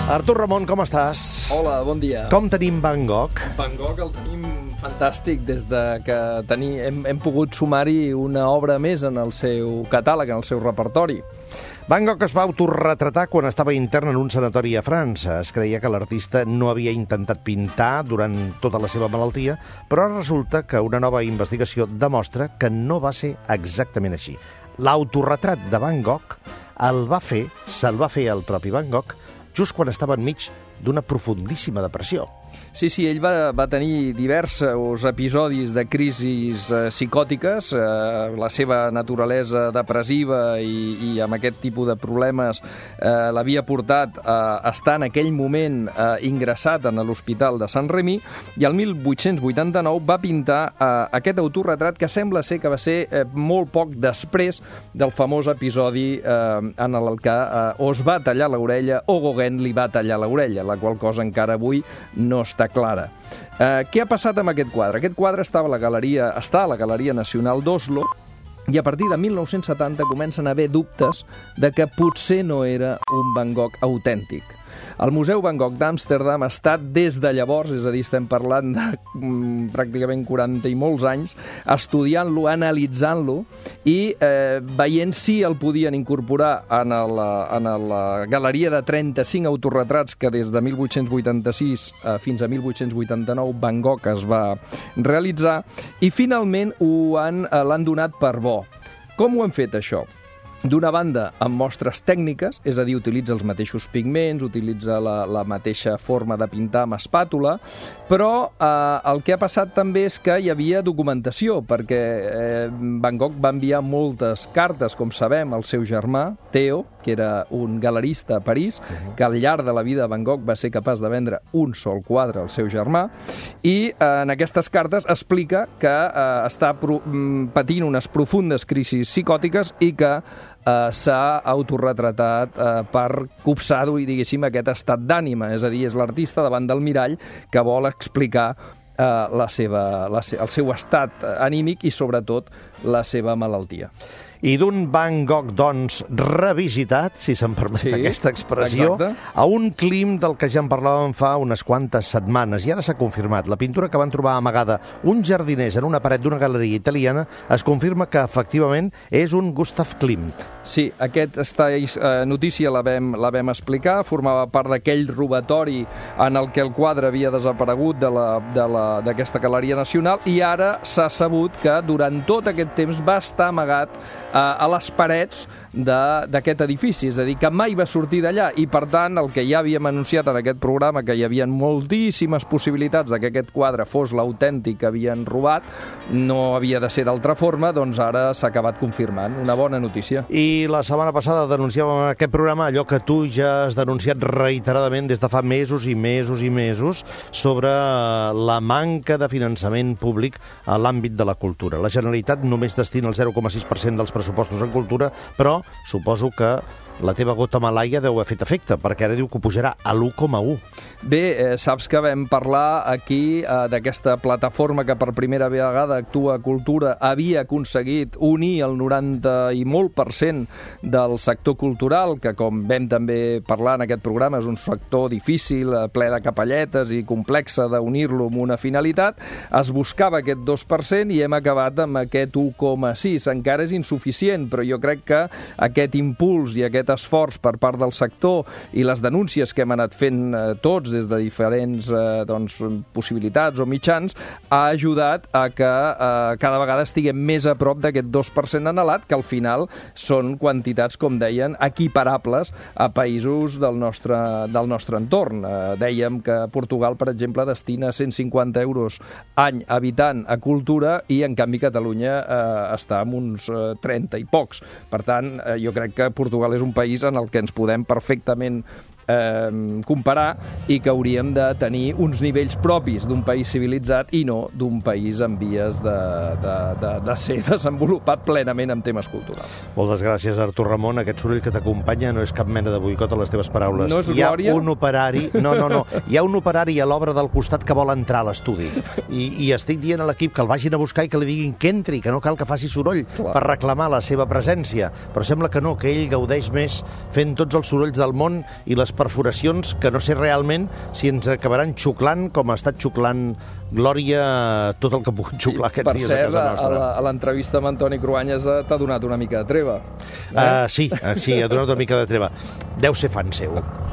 Artur Ramon, com estàs? Hola, bon dia. Com tenim Van Gogh? Van Gogh el tenim fantàstic des de que hem pogut sumar-hi una obra més en el seu catàleg, en el seu repertori. Van Gogh es va autorretratar quan estava intern en un sanatori a França. Es creia que l'artista no havia intentat pintar durant tota la seva malaltia, però resulta que una nova investigació demostra que no va ser exactament així. L'autorretrat de Van Gogh se'l va fer el propi Van Gogh just quan estava enmig d'una profundíssima depressió. Sí, ell va tenir diversos episodis de crisis psicòtiques. La seva naturalesa depressiva i amb aquest tipus de problemes l'havia portat a estar en aquell moment ingressat en l'Hospital de Sant-Remi, i el 1889 va pintar aquest autorretrat que sembla ser que va ser molt poc després del famós episodi en el que o es va tallar l'orella o Gauguin li va tallar l'orella, la qual cosa encara avui no està clara. Què ha passat amb aquest quadre? Aquest quadre està a la Galeria Nacional d'Oslo, i a partir de 1970 comencen a haver dubtes de que potser no era un Van Gogh autèntic. El Museu Van Gogh d'Amsterdam ha estat des de llavors, és a dir, estem parlant de pràcticament 40 i molts anys, estudiant-lo, analitzant-lo i veient si el podien incorporar en la galeria de 35 autorretrats que des de 1886 fins a 1889 Van Gogh es va realitzar, i finalment l'han donat per bo. Com ho han fet, això? D'una banda, amb mostres tècniques, és a dir, utilitza els mateixos pigments, utilitza la mateixa forma de pintar amb espàtula, però el que ha passat també és que hi havia documentació, perquè Van Gogh va enviar moltes cartes, com sabem, al seu germà, Theo, que era un galerista a París, que al llarg de la vida Van Gogh va ser capaç de vendre un sol quadre al seu germà, i en aquestes cartes explica que està patint unes profundes crisis psicòtiques i que s'ha autorretratat per copsar-ho, diguéssim, aquest estat d'ànima. És a dir, és l'artista davant del mirall que vol explicar el seu estat anímic i, sobretot, la seva malaltia. I d'un Van Gogh, doncs, revisitat, si se'm permet aquesta expressió, a un clim del que ja en parlàvem fa unes quantes setmanes, i ara s'ha confirmat. La pintura que van trobar amagada uns jardiners en una paret d'una galeria italiana es confirma que, efectivament, és un Gustav Klimt. Sí, aquesta notícia la vam explicar, formava part d'aquell robatori en el que el quadre havia desaparegut d'aquesta Galeria Nacional, i ara s'ha sabut que durant tot aquest temps va estar amagat a les parets d'aquest edifici, és a dir, que mai va sortir d'allà, i per tant el que ja havíem anunciat en aquest programa, que hi havia moltíssimes possibilitats que aquest quadre fos l'autèntic que havien robat, no havia de ser d'altra forma, doncs ara s'ha acabat confirmant. Una bona notícia. I la setmana passada denunciàvem en aquest programa allò que tu ja has denunciat reiteradament des de fa mesos i mesos i mesos sobre la manca de finançament públic a l'àmbit de la cultura. La Generalitat només destina el 0,6% dels pressupostos en cultura, però suposo que la teva gota malaia deu haver fet efecte, perquè ara diu que pujarà a l'1,1. Bé, saps que vam parlar aquí d'aquesta plataforma que per primera vegada Actua Cultura havia aconseguit unir el 90 i molt % del sector cultural, que com vam també parlar en aquest programa és un sector difícil, ple de capelletes i complexa d'unir-lo amb una finalitat. Es buscava aquest 2% i hem acabat amb aquest 1,6. Encara és insuficient, però jo crec que aquest impuls i aquest esforç per part del sector i les denúncies que hem anat fent tots des de diferents possibilitats o mitjans ha ajudat a que cada vegada estiguem més a prop d'aquest 2% anhelat, que al final són quantitats, com deien, equiparables a països del nostre entorn. Dèiem que Portugal, per exemple, destina 150 euros any habitant a cultura, i en canvi Catalunya està amb uns 30 i pocs. Per tant, jo crec que Portugal és un país en el que ens podem perfectament comparar i que hauríem de tenir uns nivells propis d'un país civilitzat i no d'un país en vies de ser desenvolupat plenament en temes culturals. Moltes gràcies, Artur Ramon. Aquest soroll que t'acompanya no és cap mena de boicot a les teves paraules. No és glòria? Hi ha un operari... No. Hi ha un operari a l'obra del costat que vol entrar a l'estudi. I estic dient a l'equip que el vagin a buscar i que li diguin que entri, que no cal que faci soroll per reclamar la seva presència. Però sembla que no, que ell gaudeix més fent tots els sorolls del món i les perforacions que no sé realment si ens acabaran xuclant com ha estat xuclant Glòria tot el que ha pogut xuclar aquests dies a casa nostra. Per cert, a l'entrevista amb Antoni Cruanyes t'ha donat una mica de treva. Sí, ha donat una mica de treva. Deu ser fan seu.